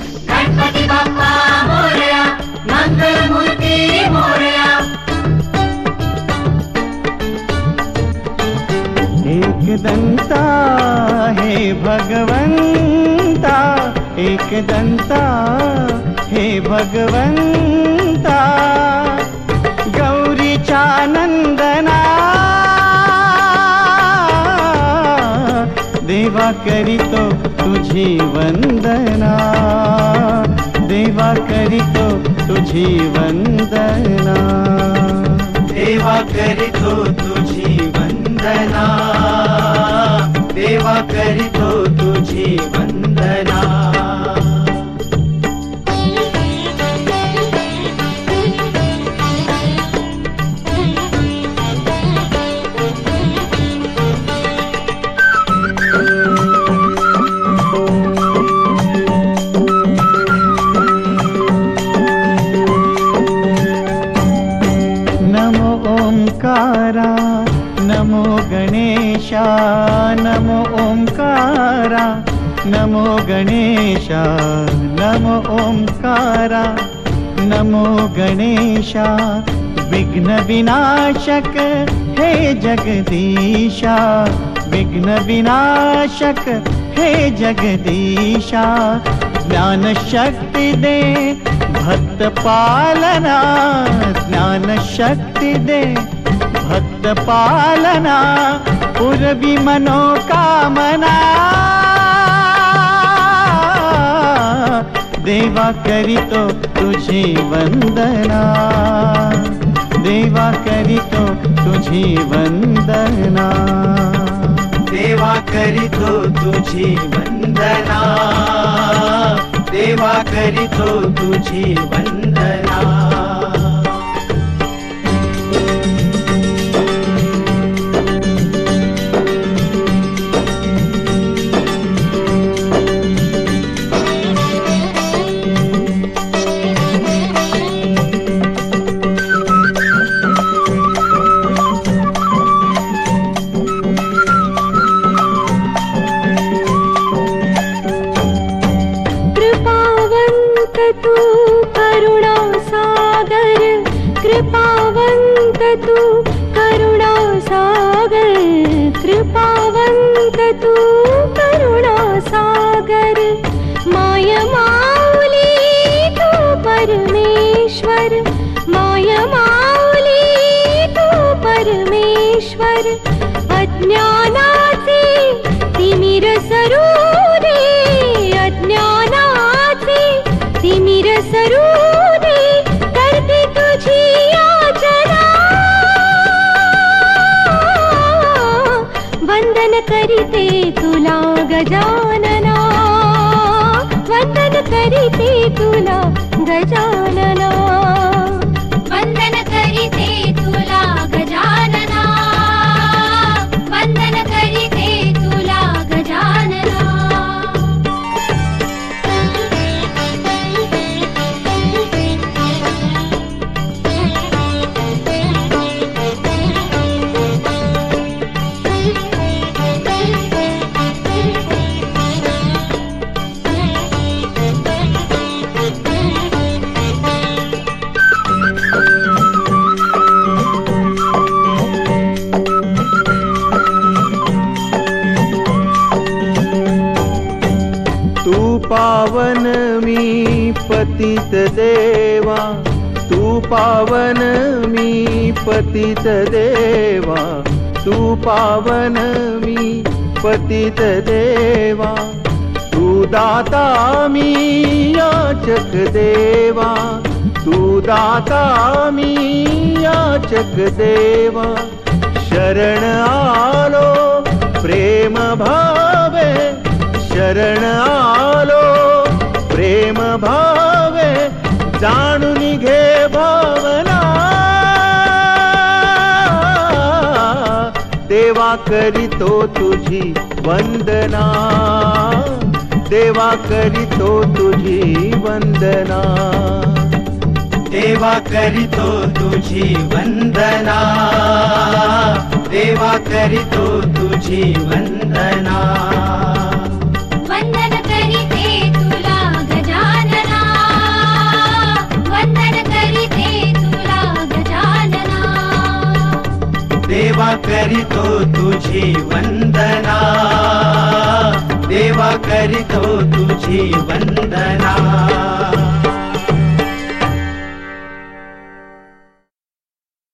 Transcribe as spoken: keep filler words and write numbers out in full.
गणपती बाप्पा मोरया, मंगलमूर्ती मोरया. एक दंता हे भगवंता, एक दंता हे भगवंता, गौरीच्या नंदना देवा करीतो तुझी वंदना, देवा करीतो तुझी वंदना, देवा करीतो तुझी वंदना, देवा करीतो तुझी वंदना. ओंकारा नमो गणेशा, नमो ओंकारा नमो गणेशा, नमो ओंकारा नमो गणेशा, विघ्न विनाशक हे जगदीशा, विघ्न विनाशक हे जगदीशा, ज्ञान शक्ति दे भक्त पालना, ज्ञान शक्ति दे भक्त पालना, पूर्वी मनोकामना, देवा करीतो तुझी वंदना, देवा करीतो तुझी वंदना, देवा करीतो तुझी वंदना, देवा करीतो तुझी वंदना. तू करुणा सागर, कृपावंत तू करुणा सागर, कृपावंत तू करुणा सागर, माय माऊली तू परमेश्वर, माय माऊली तू परमेश्वर, अज्ञानाचे तिमिर सरू दे, अज्ञानाचे तिमिर सरू दे, करते तुझी याचना, वंदन करीते तुला गजानना, वंदन करीते तुला गजानना, वंदन करीते तुला गजानना, वंदन करीते तुला गजानना. पावन मी पतित देवा, तू पावन मी पतित देवा, तू पावन मी पतित देवा, तू दाता मी याचक देवा, तू दाता मी याचक देवा, शरण आलो प्रेम भावे, शरण आलो प्रेम भावे, जाणून घे भावना, देवा करीतो तुझी वंदना, देवा करीतो तुझी वंदना, देवा करीतो तुझी वंदना, देवा करीतो तुझी वंदना. वंदन करीते तुला गजानना, करीतो तुझी वंदना, देवा करीतो तुझी वंदना.